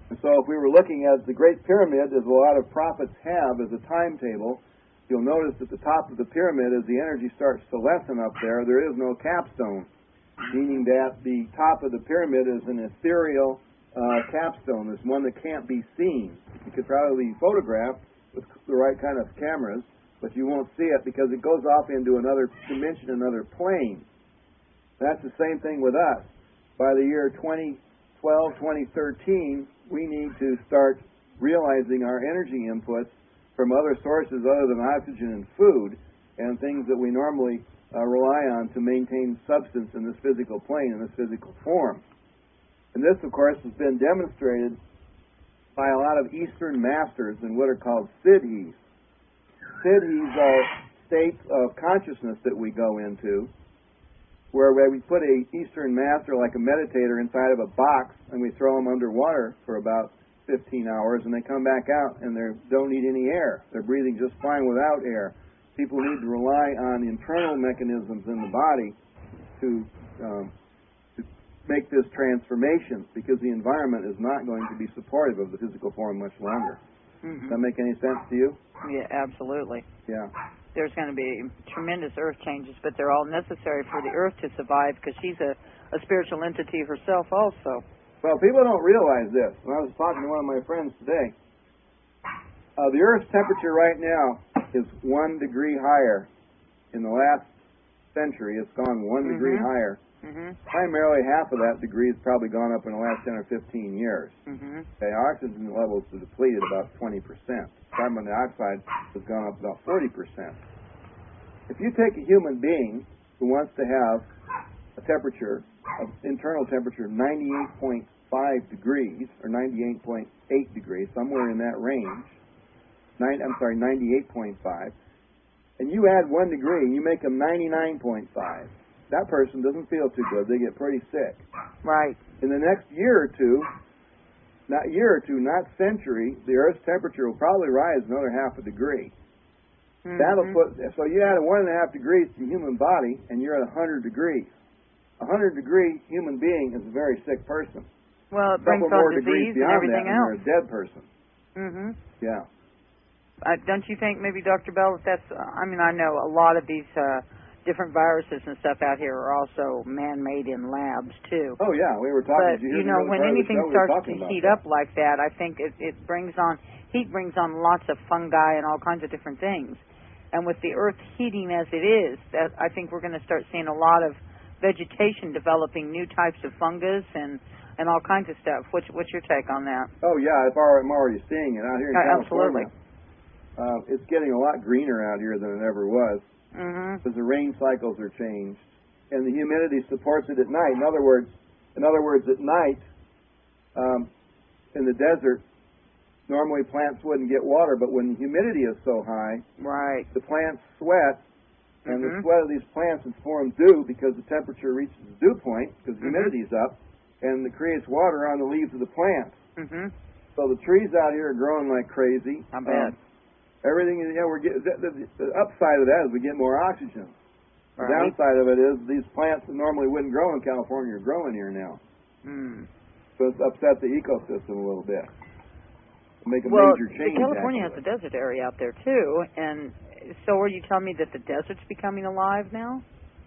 And so if we were looking at the Great Pyramid, as a lot of prophets have as a timetable, you'll notice at the top of the pyramid, as the energy starts to lessen up there, there is no capstone, meaning that the top of the pyramid is an ethereal uh, capstone. It's one that can't be seen. It could probably be photographed with the right kind of cameras, but you won't see it because it goes off into another dimension, another plane. That's the same thing with us. By the year twenty twelve, twenty thirteen, we need to start realizing our energy inputs from other sources other than oxygen and food and things that we normally uh, rely on to maintain substance in this physical plane, in this physical form. And this, of course, has been demonstrated by a lot of Eastern masters in what are called siddhis. Siddhis are states of consciousness that we go into where we put a Eastern master, like a meditator, inside of a box and we throw them underwater for about fifteen hours, and they come back out and they don't need any air. They're breathing just fine without air. People need to rely on internal mechanisms in the body to, um, to make this transformation because the environment is not going to be supportive of the physical form much longer. Mm-hmm. Does that make any sense to you? Yeah, absolutely. Yeah. There's going to be tremendous earth changes, but they're all necessary for the earth to survive because she's a, a spiritual entity herself also. Well, people don't realize this. When I was talking to one of my friends today, uh, the Earth's temperature right now is one degree higher. In the last century, it's gone one mm-hmm. degree higher. Mm-hmm. Primarily half of that degree has probably gone up in the last ten or fifteen years. Mm-hmm. Okay, oxygen levels have depleted about twenty percent. Carbon dioxide has gone up about forty percent. If you take a human being who wants to have a temperature, of internal temperature of ninety-eight point five degrees, or ninety-eight point eight degrees, somewhere in that range, nine, I'm sorry, ninety-eight point five, and you add one degree and you make them ninety-nine point five, that person doesn't feel too good. They get pretty sick. Right. In the next year or two, not year or two, not century, the Earth's temperature will probably rise another half a degree. Mm-hmm. That'll put, so you add one and a half degrees to the human body, and you're at one hundred degrees. A one hundred degree human being is a very sick person. Well, it brings on more disease and everything that, else. And you're a dead person. Mm-hmm. Yeah. Uh, don't you think maybe, Doctor Bell, that that's, uh, I mean, I know a lot of these uh, different viruses and stuff out here are also man-made in labs, too. Oh, yeah, we were talking. But, you, you know, when anything starts to heat that. up like that, I think it, it brings on, heat brings on lots of fungi and all kinds of different things. And with the Earth heating as it is, that I think we're going to start seeing a lot of vegetation developing new types of fungus and, and all kinds of stuff. What's, what's your take on that? Oh, yeah, I'm already seeing it out here in uh, California. Absolutely. Uh, it's getting a lot greener out here than it ever was mm-hmm. because the rain cycles are changed and the humidity supports it at night. In other words, in other words, at night um, in the desert, normally plants wouldn't get water, but when the humidity is so high, right, the plants sweat, and mm-hmm. the sweat of these plants has formed dew because the temperature reaches the dew point because the mm-hmm. humidity's up, and it creates water on the leaves of the plants. Mm-hmm. So the trees out here are growing like crazy. I bet. Um, everything is, yeah, we're getting, the, the, the upside of that is we get more oxygen. The right. downside of it is these plants that normally wouldn't grow in California are growing here now. Mm. So it's upset the ecosystem a little bit. Make a well, major change. California has a desert area out there too, and so are you telling me that the desert's becoming alive now?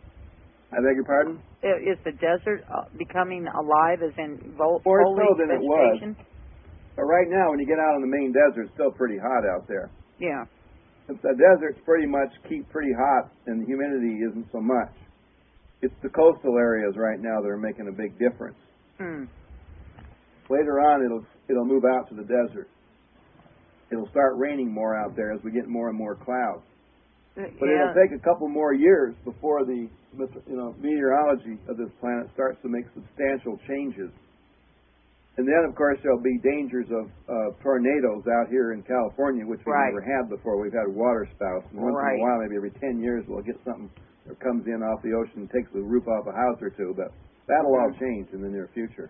I beg your pardon? Is the desert uh, becoming alive, as in vol- More foliage so than vegetation? it was. But right now, when you get out on the main desert, it's still pretty hot out there. Yeah. The deserts pretty much keep pretty hot, and the humidity isn't so much. It's the coastal areas right now that are making a big difference. Hmm. Later on, it'll it'll move out to the desert. It'll start raining more out there as we get more and more clouds. But yeah. it'll take a couple more years before the you know meteorology of this planet starts to make substantial changes. And then, of course, there'll be dangers of uh, tornadoes out here in California, which we've right. never had before. We've had water spouts. And once right. in a while, maybe every ten years, we'll get something that comes in off the ocean and takes the roof off a house or two. But that'll all change in the near future.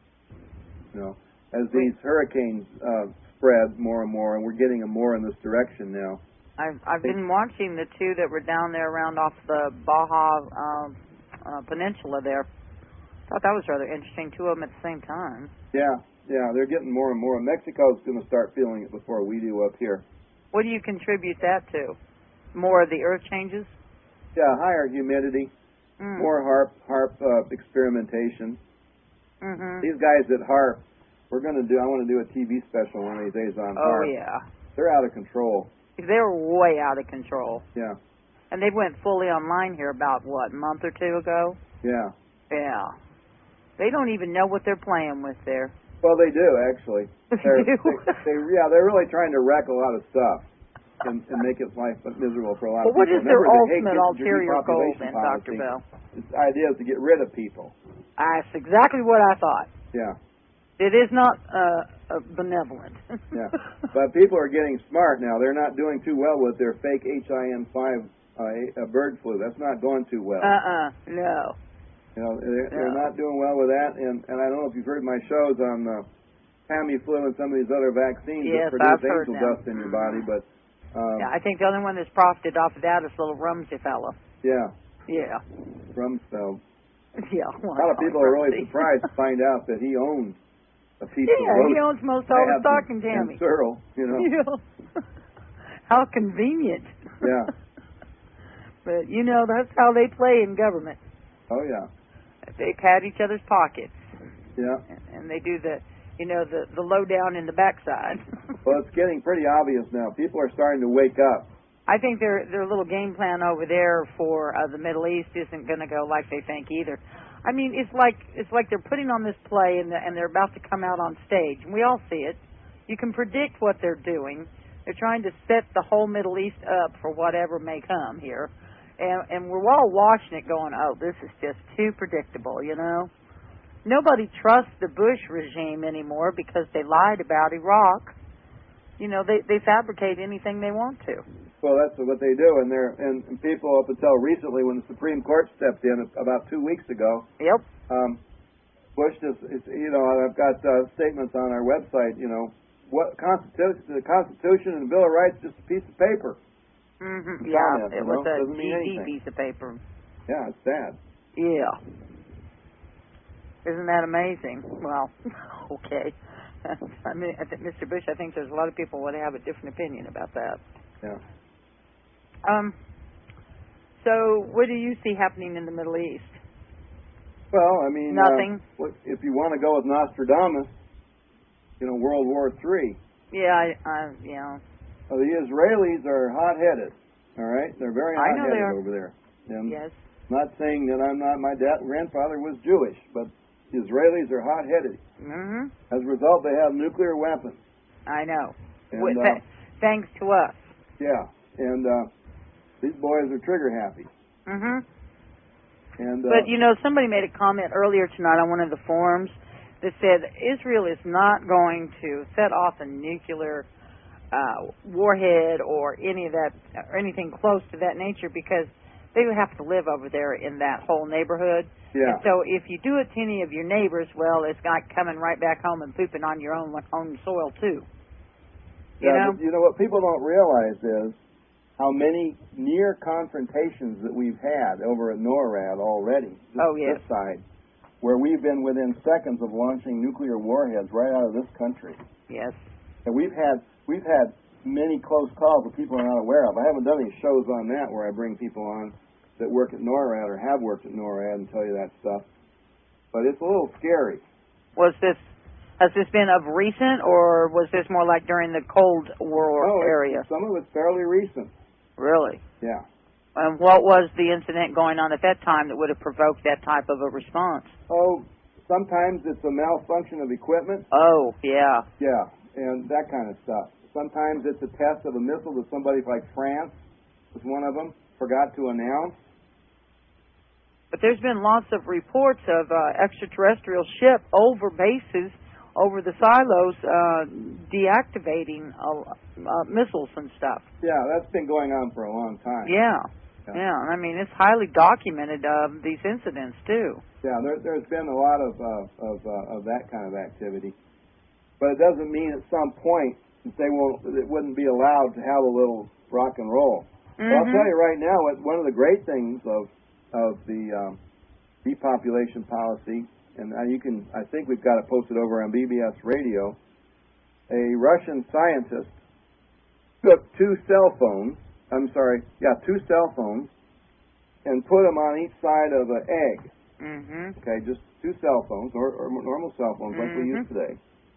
You know, as these hurricanes uh, spread more and more, and we're getting them more in this direction now. I've I've been watching the two that were down there around off the Baja uh, uh, Peninsula there. Thought that was rather interesting. Two of them at the same time. Yeah, Yeah, they're getting more and more. Mexico's going to start feeling it before we do up here. What do you contribute that to? More of the earth changes? Yeah, higher humidity, mm. more HAARP, HAARP uh, experimentation. Mm-hmm. These guys at HAARP, we're going to do, I want to do a T V special one of these days on oh, HAARP. Oh, yeah. They're out of control. They're way out of control. Yeah. And they went fully online here about, what, a month or two ago? Yeah. Yeah. They don't even know what they're playing with there. Well, they do, actually. They're, they do? They, they, yeah, they're really trying to wreck a lot of stuff and, and make its life miserable for a lot well, of people. What is Remember, their they hate ultimate ulterior goal, then, Doctor Bell? The idea is to get rid of people. That's exactly what I thought. Yeah. It is not uh, uh, benevolent. Yeah. But people are getting smart now. They're not doing too well with their fake H I N five uh, bird flu. That's not going too well. Uh-uh. No. You know, they're, no. they're not doing well with that. And, and I don't know if you've heard my shows on uh, Tamiflu and some of these other vaccines yes, that produce I've heard angel them. dust in your body. But um, yeah, I think the only one that's profited off of that is little Rumsey fella. Yeah. Yeah. Rumsfeld. Yeah. A Well, lot of people are really Rumsey. surprised to find out that he owns a piece yeah, of he owns most all the stock in Tammy. And Searle, you know. Yeah. How convenient. Yeah. But, you know, that's how they play in government. Oh, yeah. They pat each other's pockets. Yeah. And they do the, you know, the, the low down in the backside. Well, it's getting pretty obvious now. People are starting to wake up. I think their their little game plan over there for uh, the Middle East isn't going to go like they think either. I mean, it's like it's like they're putting on this play and, the, and they're about to come out on stage, and we all see it. You can predict what they're doing. They're trying to set the whole Middle East up for whatever may come here, and and we're all watching it, going, "Oh, this is just too predictable," you know. Nobody trusts the Bush regime anymore because they lied about Iraq. You know, they they fabricate anything they want to. Well, that's what they do, and they're and, and people up until recently, when the Supreme Court stepped in about two weeks ago. Yep. Um, Bush just, it's, you know, I've got uh, statements on our website. You know, what Constitution, the Constitution and the Bill of Rights, just a piece of paper. Mm-hmm. Comment, Yeah, it you was know? a Doesn't mean G D anything. piece of paper. Yeah, it's sad. Yeah. Isn't that amazing? Well, okay. I mean, I think Mister Bush, I think there's a lot of people would have a different opinion about that. Yeah. Um. So, what do you see happening in the Middle East? Well, I mean, nothing. Uh, what, if you want to go with Nostradamus, you know, World War Three. Yeah, I, I you know. Well, the Israelis are hot-headed. All right, they're very I know hot-headed they are. over there. And yes. Not saying that I'm not. My dad, grandfather was Jewish, but the Israelis are hot-headed. Mm-hmm. As a result, they have nuclear weapons. I know. And, With, uh, th- thanks to us. Yeah, and uh, these boys are trigger-happy. Mm-hmm. And uh, But, you know, somebody made a comment earlier tonight on one of the forums that said Israel is not going to set off a nuclear uh, warhead or any of that, or anything close to that nature, because they would have to live over there in that whole neighborhood. Yeah. And so if you do it to any of your neighbors, well, it's not coming right back home and pooping on your own own soil, too. You yeah, know? but you know what people don't realize is how many near confrontations that we've had over at NORAD already, this, Oh, yes. this side, where we've been within seconds of launching nuclear warheads right out of this country. Yes. And we've had we've had many close calls that people are not aware of. I haven't done any shows on that where I bring people on that work at NORAD or have worked at NORAD and tell you that stuff. But it's a little scary. Was this, has this been of recent, or was this more like during the Cold War Oh, area? some of it's fairly recent. Really? Yeah. And what was the incident going on at that time that would have provoked that type of a response? Oh, sometimes it's a malfunction of equipment. Oh, yeah. Yeah, and that kind of stuff. Sometimes it's a test of a missile that somebody like France was one of them, forgot to announce. But there's been lots of reports of uh, extraterrestrial ship over bases, over the silos, uh, deactivating uh, uh, missiles and stuff. Yeah, that's been going on for a long time. Yeah. Yeah. Yeah, I mean, it's highly documented, uh, these incidents, too. Yeah, there, there's been a lot of uh, of uh, of that kind of activity, but it doesn't mean at some point that they won't, it wouldn't be allowed to have a little rock and roll. Mm-hmm. But I'll tell you right now, what- one of the great things of of the um, depopulation policy and uh, you can, I think we've got it posted over on B B S Radio. A Russian scientist took two cell phones, I'm sorry, yeah, two cell phones, and put them on each side of an egg. Mm-hmm. Okay, just two cell phones, or, or normal cell phones like mm-hmm. we use today.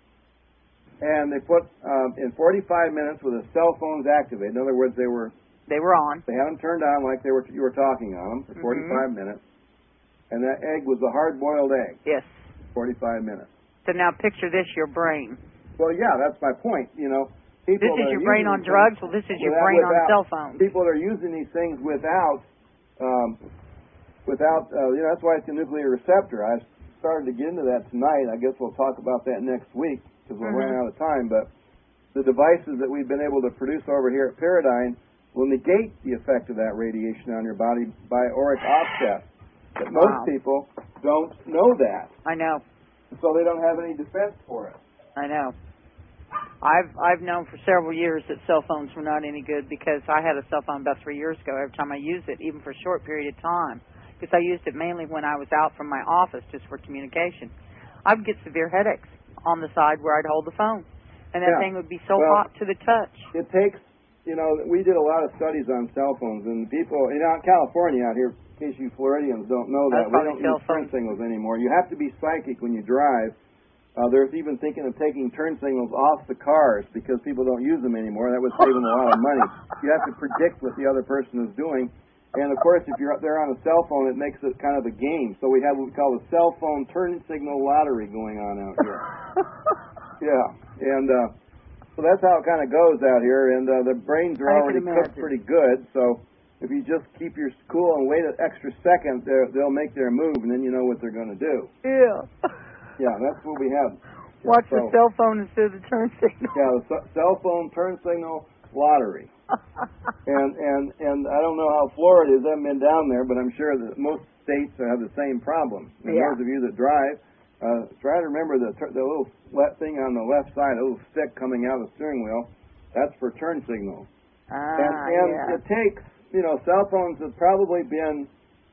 And they put, um, in forty-five minutes with the cell phones activated, in other words, they were They were on. They had them turned on like they were you were talking on them for forty-five mm-hmm. minutes. And that egg was a hard-boiled egg. Yes. forty-five minutes. So now picture this, your brain. Well, yeah, that's my point. You know, people This is that your are brain on drugs. Well, this is your without, brain without, on cell phones. People that are using these things without, um, without, uh, you know, that's why it's a nuclear receptor. I started to get into that tonight. I guess we'll talk about that next week because we're mm-hmm. running out of time. But the devices that we've been able to produce over here at Paradigm will negate the effect of that radiation on your body by auric offset. But most wow. people don't know that. I know. So they don't have any defense for it. I know. I've I've known for several years that cell phones were not any good because I had a cell phone about three years ago. Every time I used it, even for a short period of time, because I used it mainly when I was out from my office just for communication, I would get severe headaches on the side where I'd hold the phone, and that yeah. thing would be so well, hot to the touch. It takes, you know, we did a lot of studies on cell phones, and people, you know, in California out here, in case you Floridians don't know that, we don't use turn signals anymore. You have to be psychic when you drive. Uh, there's even thinking of taking turn signals off the cars because people don't use them anymore. That would save them a lot of money. You have to predict what the other person is doing. And, of course, if you're up there on a cell phone, it makes it kind of a game. So we have what we call the cell phone turn signal lottery going on out here. yeah. And uh, so that's how it kind of goes out here. And uh, the brains are I already cooked pretty good. So if you just keep your cool and wait an extra second, they'll make their move, and then you know what they're going to do. Yeah. Yeah, that's what we have. Watch so, the cell phone instead of the turn signal. Yeah, the c- cell phone turn signal lottery. and and and I don't know how Florida is. I haven't been down there, but I'm sure that most states have the same problem. And yeah. those of you that drive, uh, try to remember the the little flat thing on the left side, a little stick coming out of the steering wheel. That's for turn signals. Ah, and and yeah. it takes, you know, cell phones have probably been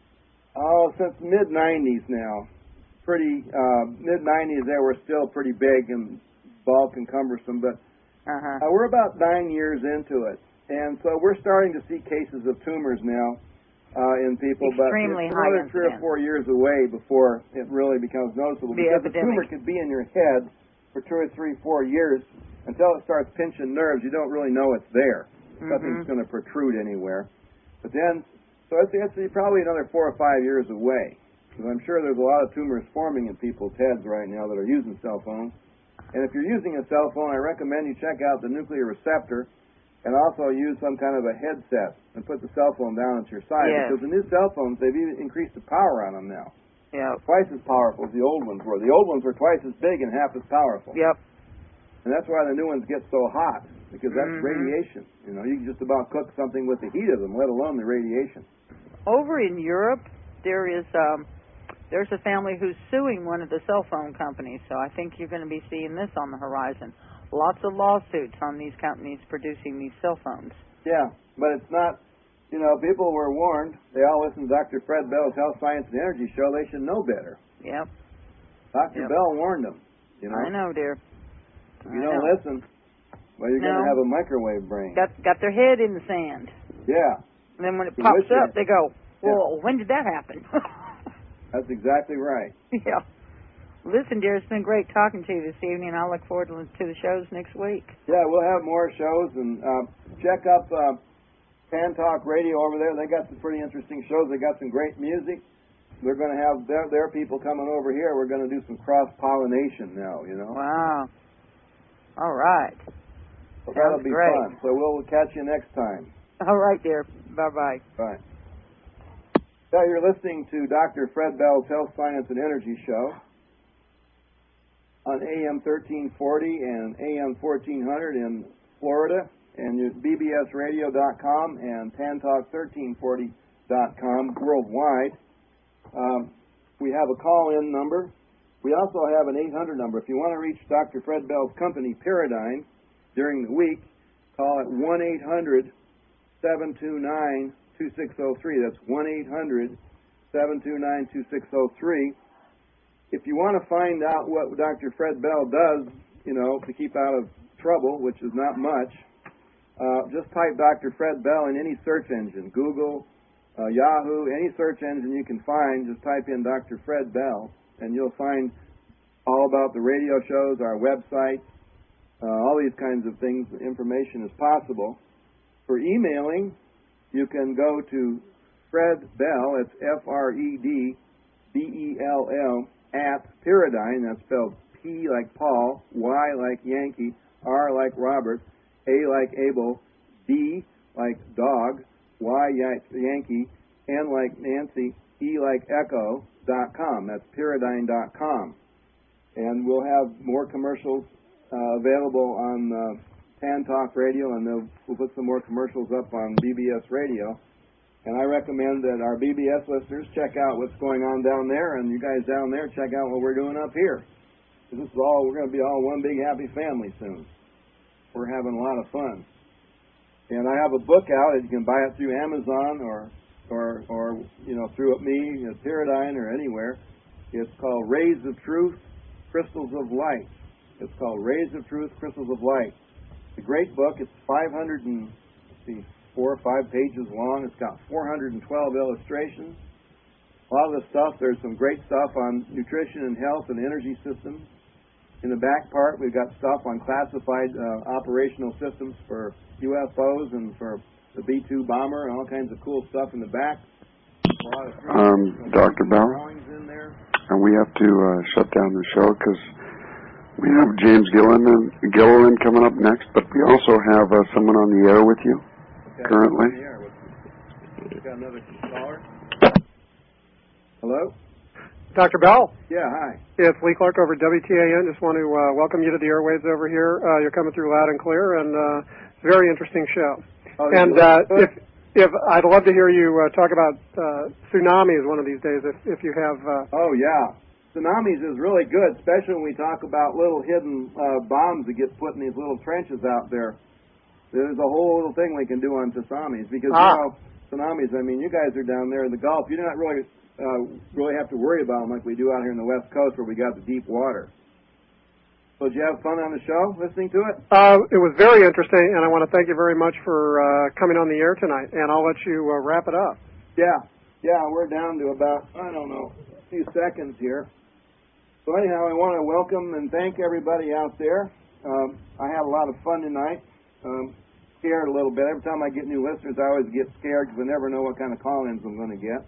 oh since mid nineties now. Pretty uh, mid nineties, they were still pretty big and bulk and cumbersome, but uh-huh. uh, we're about nine years into it, and so we're starting to see cases of tumors now uh, in people. Extremely but it's high another three incidence. or four years away before it really becomes noticeable. The because epidemic. the tumor could be in your head for two or three, four years until it starts pinching nerves. You don't really know it's there. Mm-hmm. Nothing's going to protrude anywhere. But then, so it's, it's probably another four or five years away. Because I'm sure there's a lot of tumors forming in people's heads right now that are using cell phones. And if you're using a cell phone, I recommend you check out the nuclear receptor and also use some kind of a headset and put the cell phone down at your side. Yes. Because the new cell phones, they've even increased the power on them now. Yeah. Twice as powerful as the old ones were. The old ones were twice as big and half as powerful. Yep. And that's why the new ones get so hot, because that's mm-hmm. radiation. You know, you can just about cook something with the heat of them, let alone the radiation. Over in Europe, there is... um There's a family who's suing one of the cell phone companies, so I think you're going to be seeing this on the horizon. Lots of lawsuits on these companies producing these cell phones. Yeah, but it's not, you know, people were warned. They all listen to Doctor Fred Bell's Health, Science, and Energy show. They should know better. Yep. Doctor Yep. Bell warned them, you know. I know, dear. If you I don't know. listen, well, you're no. going to have a microwave brain. Got, got their head in the sand. Yeah. And then when it You pops wish up, it. they go, well, Yeah. when did that happen? That's exactly right. Yeah. Listen, dear, it's been great talking to you this evening. I look forward to, to the shows next week. Yeah, we'll have more shows, and uh, check up uh, Pan Talk Radio over there. They got some pretty interesting shows. They got some great music. They're going to have their, their people coming over here. We're going to do some cross-pollination now, you know. Wow. All right. So that'll be great. fun. So we'll catch you next time. All right, dear. Bye-bye. Bye. Now you're listening to Doctor Fred Bell's Health, Science, and Energy Show on A M thirteen forty and A M fourteen hundred in Florida, and you're at B B S radio dot com and Pantalk thirteen forty dot com worldwide. Um, we have a call-in number. We also have an eight hundred number. If you want to reach Doctor Fred Bell's company, Paradigm, during the week, call it one eight hundred seven two nine two six zero three. That's one eight hundred seven two nine two six zero three. if you want to find out what Doctor Fred Bell does, you know, to keep out of trouble, which is not much, uh, just type Doctor Fred Bell in any search engine, Google, uh, Yahoo, any search engine you can find, just type in Doctor Fred Bell, and you'll find all about the radio shows, our website, uh, all these kinds of things. Information is possible. For emailing, you can go to Fred Bell, it's F R E D B E L L, at Pyridine, that's spelled P like Paul, Y like Yankee, R like Robert, A like Abel, D like dog, Y like Yankee, N like Nancy, E like Echo, dot com. That's Pyridine dot com. And we'll have more commercials uh, available on uh, Tan Talk Radio, and we'll put some more commercials up on B B S Radio. And I recommend that our B B S listeners check out what's going on down there, and you guys down there check out what we're doing up here. This is all, we're going to be all one big happy family soon. We're having a lot of fun. And I have a book out, and you can buy it through Amazon or, or, or you know, through me, at Pyridine or anywhere. It's called Rays of Truth, Crystals of Light. It's called Rays of Truth, Crystals of Light. It's a great book. It's five hundred and, let's see, four or five pages long. It's got four hundred twelve illustrations. A lot of the stuff, there's some great stuff on nutrition and health and energy systems. In the back part, we've got stuff on classified uh, operational systems for U F Os and for the B two bomber and all kinds of cool stuff in the back. A lot of um, Doctor Bell, drawings in there. and we have to uh, shut down the show because we have James Gilliland, Gilliland coming up next, but we also have uh, someone on the air with you Okay, currently. on the air with you. We've got another caller. Hello? Doctor Bell, Yeah, hi. it's Lee Clark over at W T A N. Just want to uh, welcome you to the airwaves over here. Uh, you're coming through loud and clear, and uh, it's a very interesting show. Oh, and uh, if if I'd love to hear you uh, talk about uh, tsunamis one of these days, if if you have. Uh, Oh, yeah. Tsunamis is really good, especially when we talk about little hidden uh, bombs that get put in these little trenches out there. There's a whole little thing we can do on tsunamis because, ah. you know, tsunamis, I mean, you guys are down there in the Gulf. You do not really uh, really have to worry about them like we do out here in the West Coast where we got the deep water. So did you have fun on the show listening to it? Uh, it was very interesting, and I want to thank you very much for uh, coming on the air tonight, and I'll let you uh, wrap it up. Yeah. Yeah, we're down to about, I don't know, a few seconds here. So anyhow, I want to welcome and thank everybody out there. Um, I had a lot of fun tonight. Um, scared a little bit. Every time I get new listeners, I always get scared because I never know what kind of call-ins I'm going to get.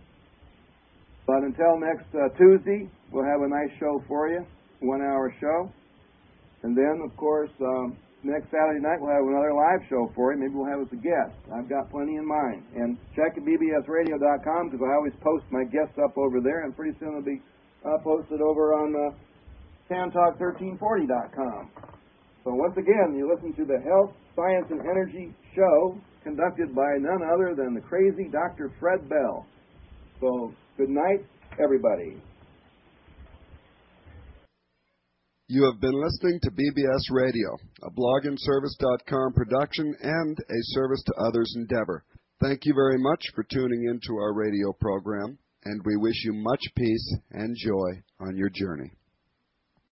But until next uh, Tuesday, we'll have a nice show for you, one-hour show. And then, of course, um, next Saturday night, we'll have another live show for you. Maybe we'll have us a guest. I've got plenty in mind. And check at B B S radio dot com because I always post my guests up over there, and pretty soon it'll be uh, posted over on uh, Tan Talk thirteen forty dot com. So once again, you listen to the Health, Science, and Energy show conducted by none other than the crazy Doctor Fred Bell. So good night, everybody. You have been listening to B B S Radio, a blog and service dot com production and a service to others endeavor. Thank you very much for tuning into our radio program, and we wish you much peace and joy on your journey.